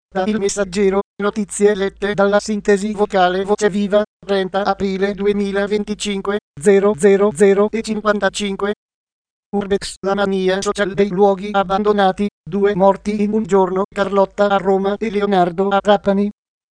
Da Il Messaggero, notizie lette dalla sintesi vocale Voce Viva, 30 aprile 2025, 000:55. Urbex, la mania social dei luoghi abbandonati, 2 morti in un giorno, Carlotta a Roma e Leonardo a Trapani.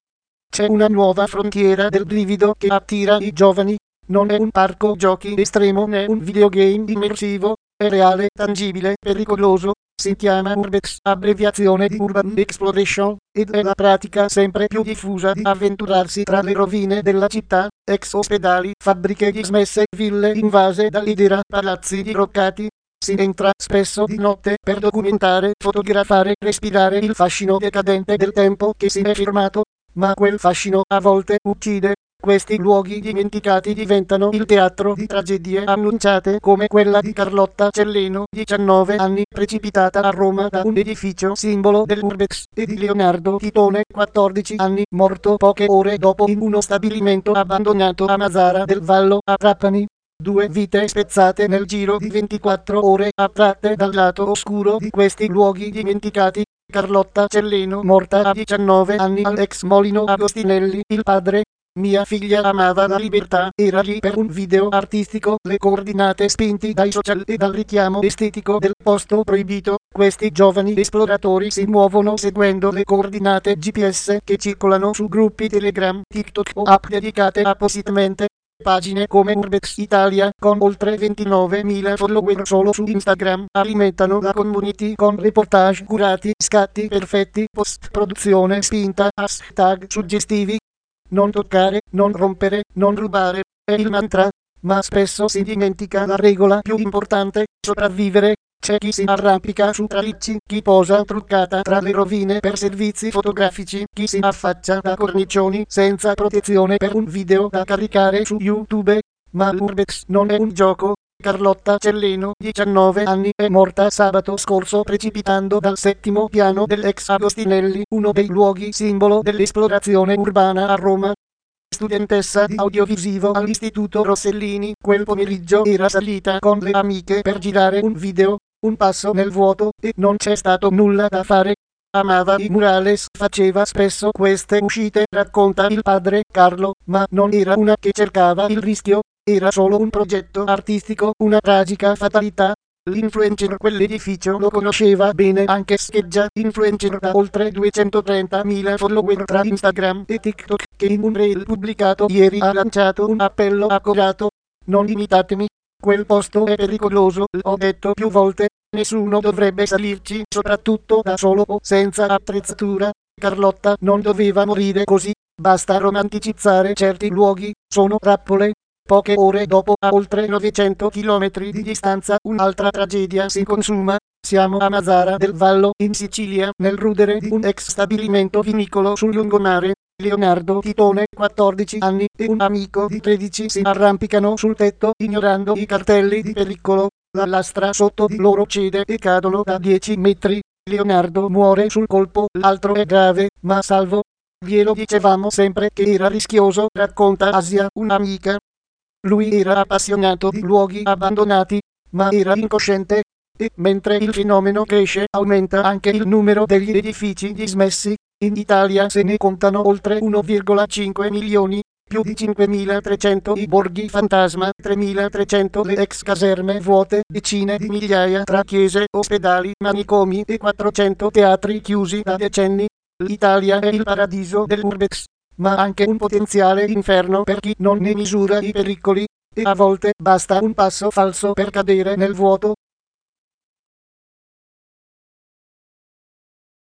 C'è una nuova frontiera del brivido che attira i giovani. Non è un parco giochi estremo né un videogame immersivo, è reale, tangibile, pericoloso. Si chiama Urbex, abbreviazione di Urban Exploration, ed è la pratica sempre più diffusa di avventurarsi tra le rovine della città, ex ospedali, fabbriche dismesse, ville invase dall'idera, palazzi diroccati. Si entra spesso di notte per documentare, fotografare, respirare il fascino decadente del tempo che si è firmato, ma quel fascino a volte uccide. Questi luoghi dimenticati diventano il teatro di tragedie annunciate come quella di Carlotta Celleno, 19 anni, precipitata a Roma da un edificio simbolo dell'Urbex, e di Leonardo Titone, 14 anni, morto poche ore dopo in uno stabilimento abbandonato a Mazara del Vallo, a Trapani. 2 vite spezzate nel giro di 24 ore, attratte dal lato oscuro di questi luoghi dimenticati. Carlotta Celleno, morta a 19 anni all'ex Molino Agostinelli, il padre. Mia figlia amava la libertà, era lì per un video artistico, le coordinate spinti dai social e dal richiamo estetico del posto proibito. Questi giovani esploratori si muovono seguendo le coordinate GPS che circolano su gruppi Telegram, TikTok o app dedicate appositamente. Pagine come Urbex Italia, con oltre 29.000 follower solo su Instagram, alimentano la community con reportage curati, scatti perfetti, post-produzione spinta, hashtag suggestivi. Non toccare, non rompere, non rubare, è il mantra, ma spesso si dimentica la regola più importante, sopravvivere. C'è chi si arrampica su tralicci, chi posa truccata tra le rovine per servizi fotografici, chi si affaccia da cornicioni senza protezione per un video da caricare su YouTube. Ma l'Urbex non è un gioco. Carlotta Celleno, 19 anni, è morta sabato scorso precipitando dal 7° piano dell'ex Agostinelli, uno dei luoghi simbolo dell'esplorazione urbana a Roma. Studentessa di audiovisivo all'Istituto Rossellini, quel pomeriggio era salita con le amiche per girare un video, un passo nel vuoto, e non c'è stato nulla da fare. Amava i murales, faceva spesso queste uscite, racconta il padre Carlo, ma non era una che cercava il rischio. Era solo un progetto artistico, una tragica fatalità. L'influencer quell'edificio lo conosceva bene anche Scheggia, influencer da oltre 230.000 follower tra Instagram e TikTok, che in un reel pubblicato ieri ha lanciato un appello accorato. Non imitatemi. Quel posto è pericoloso, l'ho detto più volte, nessuno dovrebbe salirci, soprattutto da solo o senza attrezzatura. Carlotta non doveva morire così, basta romanticizzare certi luoghi, sono trappole. Poche ore dopo, a oltre 900 km di distanza, un'altra tragedia si consuma. Siamo a Mazara del Vallo, in Sicilia, nel rudere di un ex stabilimento vinicolo sul lungomare. Leonardo Titone, 14 anni, e un amico di 13 si arrampicano sul tetto, ignorando i cartelli di pericolo. La lastra sotto di loro cede e cadono da 10 metri. Leonardo muore sul colpo, l'altro è grave, ma salvo. Glielo dicevamo sempre che era rischioso, racconta Asia, un'amica. Lui era appassionato di luoghi abbandonati, ma era incosciente. E mentre il fenomeno cresce, aumenta anche il numero degli edifici dismessi. In Italia se ne contano oltre 1,5 milioni, più di 5.300 i borghi fantasma, 3.300 le ex caserme vuote, decine di migliaia tra chiese, ospedali, manicomi e 400 teatri chiusi da decenni. L'Italia è il paradiso dell'Urbex, ma anche un potenziale inferno per chi non ne misura i pericoli, e a volte basta un passo falso per cadere nel vuoto.